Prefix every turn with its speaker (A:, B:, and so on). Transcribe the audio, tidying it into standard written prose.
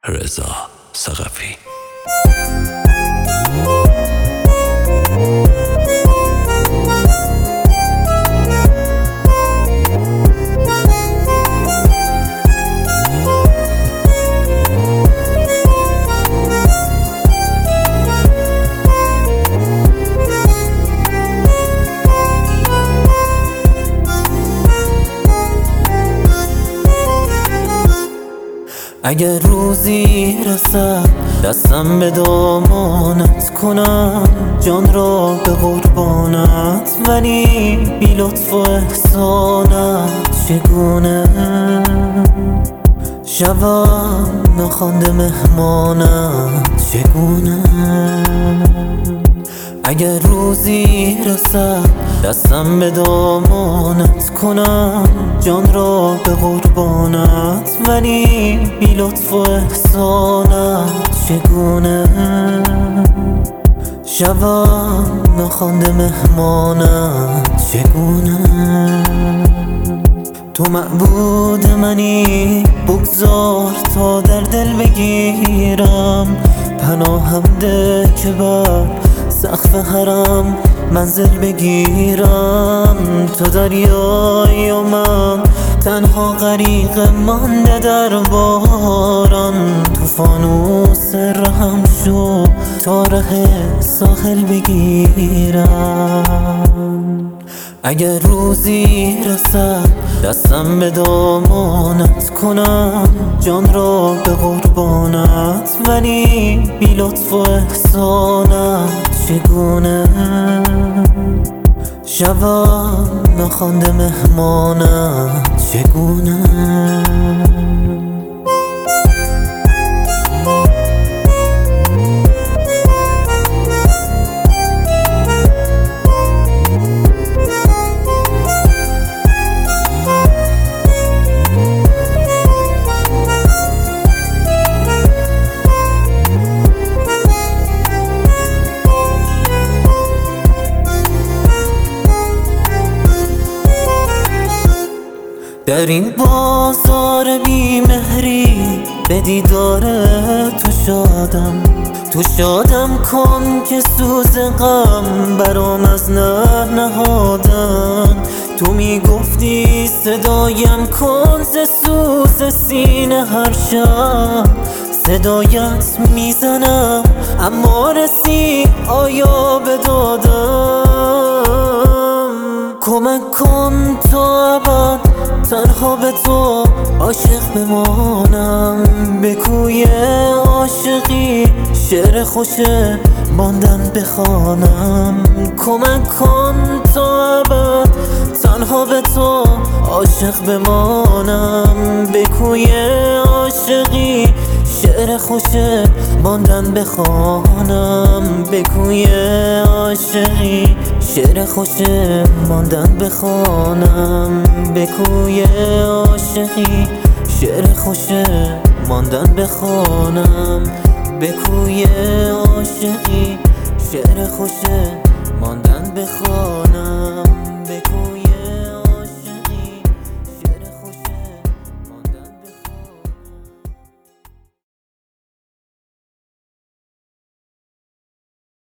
A: رضا ثقفی.
B: اگر روزی رسد دستم به دامانت کنم جان را به قربانت، ولی بی لطف و احسانت چگونه شوم ناخوانده مهمانت چگونه. اگر روزی رسد دستم به دامانت کنم جان را به قربانت، ولی بی لطف و احسانت چگونه شوم ناخوانده مهمانت چگونه. تو معبود منی بگذار تا در دل بگیرم، پناهم ده که بر سقف حرم منزل بگیرم. تو دریایی و من تنها غریق مانده در باران، تو فانوس رهم شو تا ره ساحل بگیرم. اگر روزی رسد دستم به دامانت کنم جان را به قربانت، ولی بی لطف و احسانت چگونه شوم ناخوانده مهمانت چگونه. در این بازار بی مهری به دیدار تو شادم کن که سوز غم برام از نهادن. تو میگفتی صدایم کن ز سوز سینه هر شب، صدایت میزنم اما رسی آیا به دادم. کمک کن تا ابد تنها به تو عاشق بمانم، به کوی عاشقی شعر خوش ماندن بخوانم. کمک کن تا ابد تنها به تو عاشق بمانم، به کوی عاشقی شعر خوش ماندن بخوانم. به کوی عاشقی شعر خوش ماندن بخوانم، به کوی عاشقی شعر خوش ماندن بخوانم، به کوی عاشقی شعر خوش ماندن بخوانم.